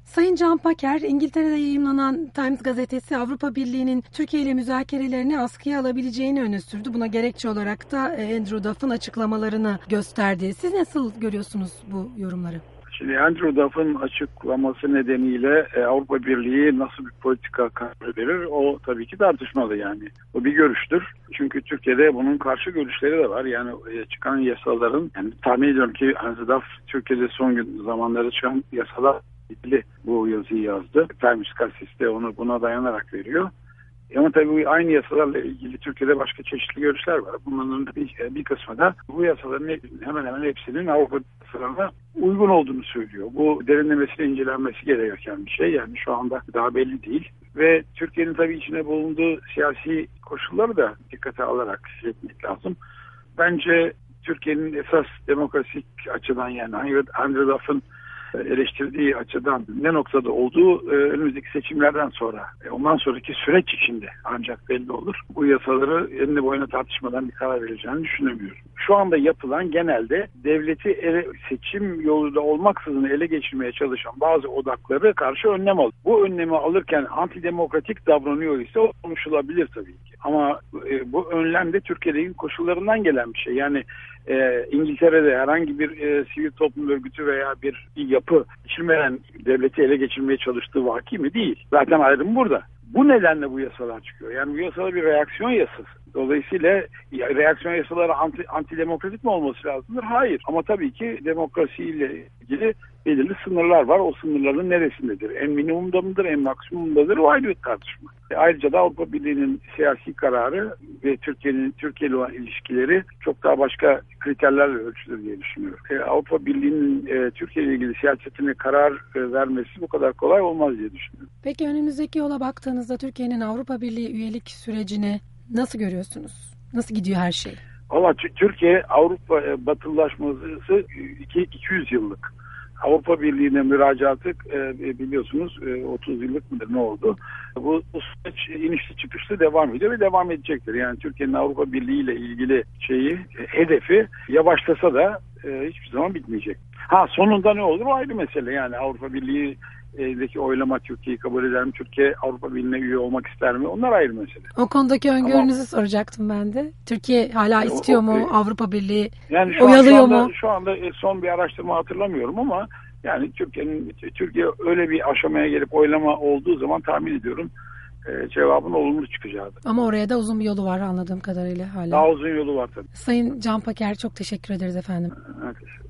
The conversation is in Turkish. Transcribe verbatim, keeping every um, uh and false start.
Sayın Can Paker, İngiltere'de yayımlanan Times gazetesi Avrupa Birliği'nin Türkiye ile müzakerelerini askıya alabileceğini öne sürdü. Buna gerekçe olarak da Andrew Duff'ın açıklamalarını gösterdi. Siz nasıl görüyorsunuz bu yorumları? Şimdi Andrew Duff'ın açıklaması nedeniyle e, Avrupa Birliği nasıl bir politika karar verir, o tabii ki tartışmalı yani. O bir görüştür. Çünkü Türkiye'de bunun karşı görüşleri de var. Yani e, çıkan yasaların, yani tahmin ediyorum ki Andrew Duff Türkiye'de son gün zamanlarda çıkan yasalar ilgili bu yazıyı yazdı. Times gazetesi de onu buna dayanarak veriyor. Ama tabii aynı yasalarla ilgili Türkiye'de başka çeşitli görüşler var. Bunların bir, bir kısmı da bu yasaların hemen hemen hepsinin Avrupa yasalarına uygun olduğunu söylüyor. Bu derinlemesine incelenmesi gereken bir şey. Yani şu anda daha belli değil. Ve Türkiye'nin tabii içine bulunduğu siyasi koşulları da dikkate alarak etmek lazım. Bence Türkiye'nin esas demokrasik açıdan, yani Andrew Duff'ın eleştirdiği açıdan ne noktada olduğu önümüzdeki seçimlerden sonra, ondan sonraki süreç içinde ancak belli olur. Bu yasaları eline boyuna tartışmadan bir karar vereceğini düşünemiyorum. Şu anda yapılan genelde devleti ele, seçim yolunda olmaksızın ele geçirmeye çalışan bazı odakları karşı önlem alır. Bu önlemi alırken antidemokratik davranıyor ise o konuşulabilir tabii ki. Ama e, bu önlem de Türkiye'deki koşullarından gelen bir şey. Yani e, İngiltere'de herhangi bir e, sivil toplum örgütü veya bir, bir yapı geçirmeyen devleti ele geçirmeye çalıştığı vaki mi? Değil. Zaten ayrım burada. Bu nedenle bu yasalar çıkıyor. Yani bu yasalar bir reaksiyon yasası. Dolayısıyla reaksiyon yasaları anti, antidemokratik mi olması lazımdır? Hayır. Ama tabii ki demokrasiyle ilgili belirli sınırlar var. O sınırların neresindedir? En minimumda mıdır, en maksimumdadır? O ayrı bir tartışma. E ayrıca da Avrupa Birliği'nin siyasi kararı ve Türkiye'nin Türkiye ile olan ilişkileri çok daha başka kriterlerle ölçülür diye düşünüyorum. E, Avrupa Birliği'nin e, Türkiye ile ilgili siyasetine karar e, vermesi bu kadar kolay olmaz diye düşünüyorum. Peki önümüzdeki yola baktığınızda Türkiye'nin Avrupa Birliği üyelik sürecini nasıl görüyorsunuz? Nasıl gidiyor her şey? Valla Türkiye Avrupa batılılaşması iki yüz yıllık. Avrupa Birliği'ne müracaatı biliyorsunuz otuz yıllık mıdır ne oldu? Bu, bu süreç inişli çıkışlı devam ediyor ve devam edecektir. Yani Türkiye'nin Avrupa Birliği ile ilgili şeyi, hedefi yavaşlasa da hiçbir zaman bitmeyecek. Ha sonunda ne olur o ayrı mesele. Yani Avrupa Birliği E'deki oylama Türkiye'yi kabul eder mi? Türkiye Avrupa Birliği'ne üye olmak ister mi? Onlar ayrı mesele. O konudaki öngörünüzü Ama, soracaktım ben de. Türkiye hala e, istiyor o, mu e, Avrupa Birliği? Yani şu oyalıyor an, şu anda, mu? Şu anda son bir araştırma hatırlamıyorum ama yani Türkiye'nin Türkiye öyle bir aşamaya gelip oylama olduğu zaman tahmin ediyorum e, cevabın olumlu çıkacaktır. Ama oraya da uzun bir yolu var anladığım kadarıyla hala. Daha uzun yolu var tabii. Sayın Can Paker çok teşekkür ederiz efendim. Evet.